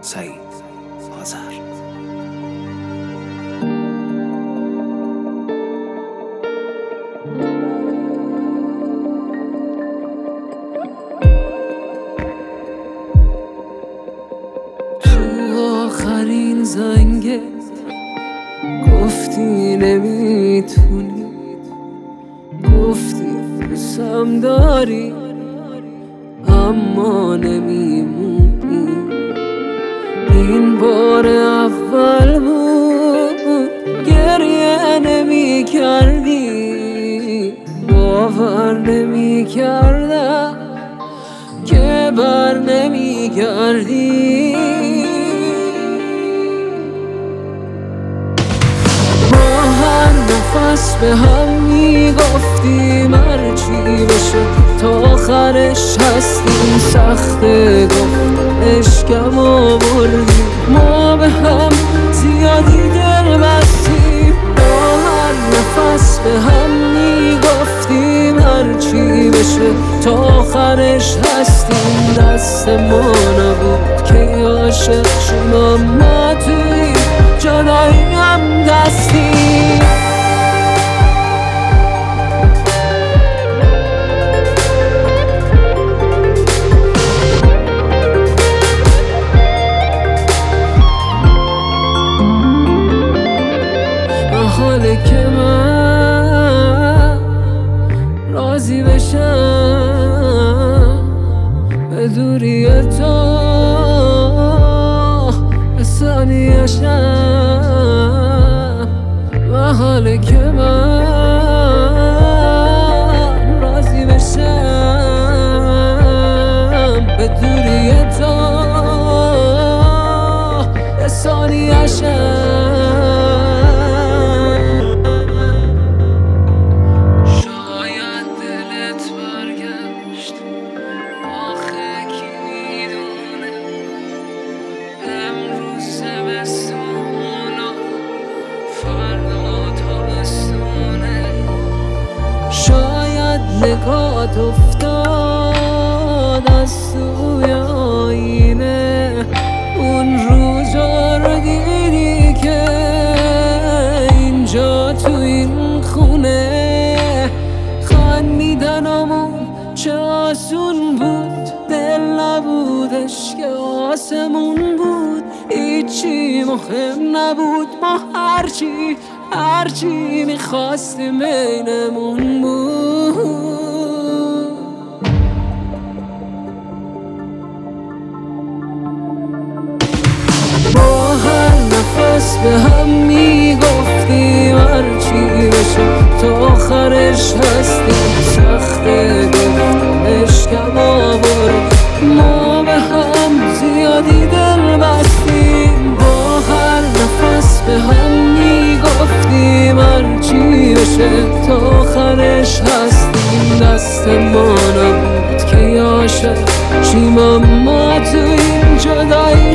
سعید آذر. تو آخرین زنگه گفتی نمیتونی، گفتی دوستم داری اما نمیمونی. این بار اول بود گریه نمی کردی، باور نمی کردم که بر نمی گردی. ما هر نفس به هم می گفتیم هرچی بشه تا آخرش هستیم. سخته گفتم عشقم آوردیم، ما به هم زیادی دل بستیم. ما هر نفس به هم می گفتیم هرچی بشه تا آخرش هستیم. دست ما نبود که عاشق شیم، اما توی جدایی هم دستیم. حاله که من راضی بشم به دوری تو به ثانیه‌شم، و حاله که من راضی بشم به دوری تو به ثانیه‌شم. شاید نگات افتاد از توی آینه، اون روزا رو دیدی که اینجا تو این خونه خندیدنمون چه آسون بود. دل نبودش که آسمون بود، هیچی مهم نبود. ما هرچی میخواستیم بینمون بود. با هر نفس به هم میگفتیم هرچی بشه تا آخرش هستیم. سخته گفتم عشقم آورد، ما به هم زیادی دل بستیم. با هر نفس به هم میگفتیم هرچی بشه تا آخرش هستیم. دست ما نبود که عاشق شیم، اما تو این جدایی